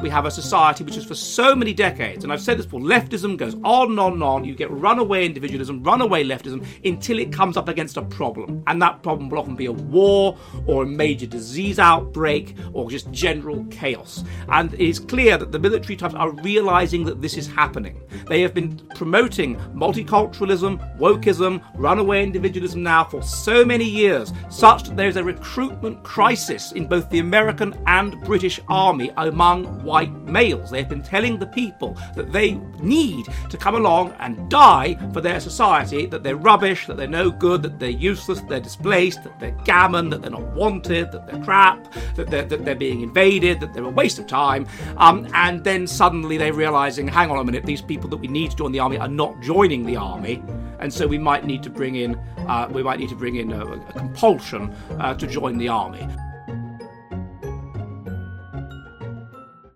we have a society which is for so many decades, and I've said this before, leftism goes on and on and on. You get runaway individualism, runaway leftism, until it comes up against a problem. And that problem will often be a war or a major disease outbreak or just general chaos. And it is clear that the military types are realizing that this is happening. They have been promoting multiculturalism, wokeism, runaway individualism now for so many years, such that there's a recruitment crisis in both the American and British army among white males. They have been telling the people that they need to come along and die for their society, that they're rubbish, that they're no good, that they're useless, that they're displaced, that they're gammon, that they're not wanted, that they're crap, that they're being invaded, that they're a waste of time. And then suddenly they're realizing, hang on a minute, these people that we need to join the army are not joining the army, and so we might need to bring in a compulsion to join the army.